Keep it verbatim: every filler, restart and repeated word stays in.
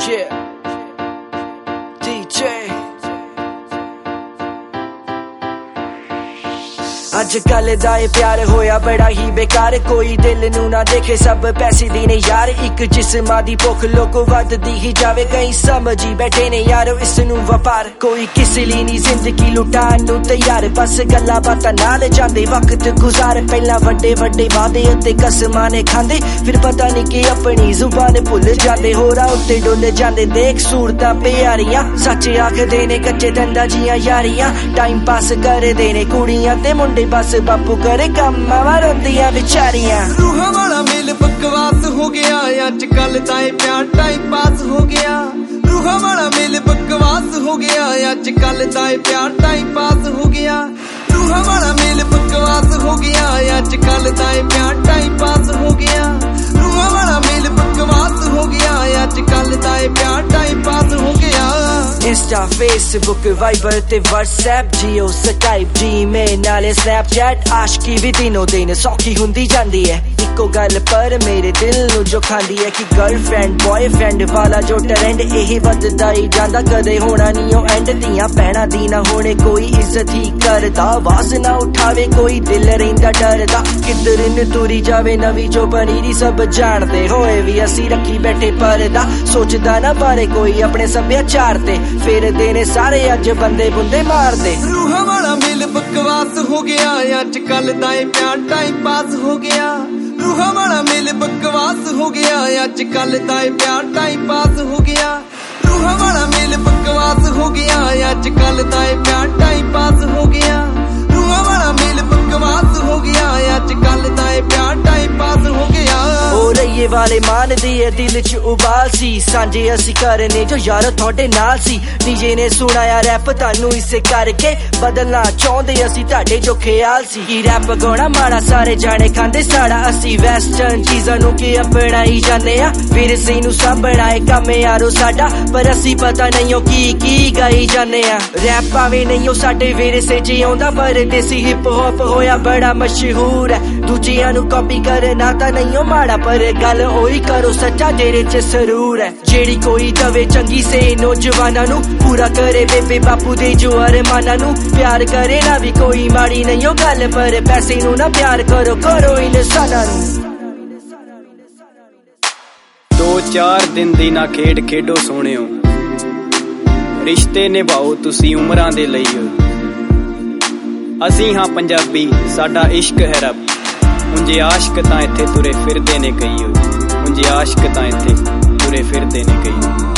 Yeah, D J अजकल दा ए प्यार होया बड़ा ही बेकार, कोई दिल नू ना देखे सब पैसे दी ने यार। एक जिस्मां दी भुख लोगों वधदी ही जावे, कई समझी बैठे ने यारो इस नू व्यापार। कोई किस लिए नी जिंदगी लुटान नू तैयार, बस गल्लां बातां नाल जांदे वक्त गुजार। पहला वड्डे वड्डे वादे अते कसमां ने खांदे, फिर पता नहीं कि अपनी जुबान भुल जांदे। होरा उत्ते डुल जांदे देख सूरतां प्यारियां, सच आखदे ने कच्चे दंदा जियां यारियां। टाइम पास करदे ने कुड़ियां ते मुंडे, बस बापू करे कम रोंदियां बेचारियां। रूहां वाला मेल बकवास हो गया, अजकल दा ए प्यार टाइम पास हो गया। रूहां वाला मेल बकवास हो गया, अजकल दा ए प्यार टाइम पास हो गया। रूहां वाला मेल बकवास हो गया, अजकल दा ए प्यार टाइम पास हो गया। रूहां वाला मेल बकवास हो गया, अजकल दा ए प्यार टाइम पास हो गया। इंस्टा फेसबुक वाइबर ते व्हाट्सएप, जियो स्काइप जीमेल नाले स्नैपचैट। आशिकी भी दिनों दिन सौखी हुंदी जांदी है, इको गल पर मेरे दिल नू जो खांदी है कि गर्लफ्रेंड बॉयफ्रेंड वाला जो ट्रेंड यही वधदा ही जांदा, कदे होना नहीं ओ एंड। दियां भैणां दी ना होने कोई इज्जत ही करदा, आवाज ना उठावे कोई दिल रहिंदा डरदा। किधर न तुरी जावे नवी जो बनी दी, सब जानदे होए भी असी रखी बैठे परदा। सोचदा ना बारे कोई अपने सभ्याचार ते, फिर देने सारे अज बंदे बुंदे मार दे। रूहां वाला मेल बकवास हो गया, अजकल दा ए प्यार टाइम पास हो गया। रूहां वाला मेल बकवास हो गया, अजकल दा ए प्यार टाइम पास हो गया। रूहां वाला मेल बकवास हो गया, अजकल दा ए प्यार टाइम पास हो गया। रूहां वाला मेल बकवास हो गया, अजकल दा ए प्यार टाइम पास हो गया। ओ रहिए वाले मान दिए दिल च उबाल सी, सांझे असी करने जो यार थोड़े नाल सी। डीजे ने सुनाया रैप तानू इसे करके, बदलना चाहते असी ताडे जो ख्याल सी। की रैप गाना माड़ा सारे जाने खांदे साड़ा, असी वेस्टर्न चीजां नू के अपनाई जाने आ। फिर सी नू सांभना है कम यारो साडा, पर असी पता नहीं हो की की गाई जाने आ। रैप भावे नहीं हो साडे विरसे च आउंदा, पर देसी हिप हॉप होया बड़ा मशहूर है। दूजियां नू कॉपी करना तां नहीं हो माड़ा, पर गल ओही करो सच्चा जेरे च सरूर है। जेड़ी कोई दवे चंगी से नौजवाना नू, पूरा करे बेबे बापू दे जो अरमाना नू। प्यार करे ना भी कोई माड़ी नहीं हो गल, पर पैसे नू ना प्यार करो करो इंसाना नू। दो चार दिन दी ना खेड खेडो सोहणिओ, रिश्ते निभाओ तुसी उमरां दे लईओ। असी हाँ पंजाबी साडा इश्क है रब, उंजे आशिक तां इत्थे तुरे फिरदे ने कईओ। उंजे आशिक तां इत्थे तुरे फिरदे ने कईओ।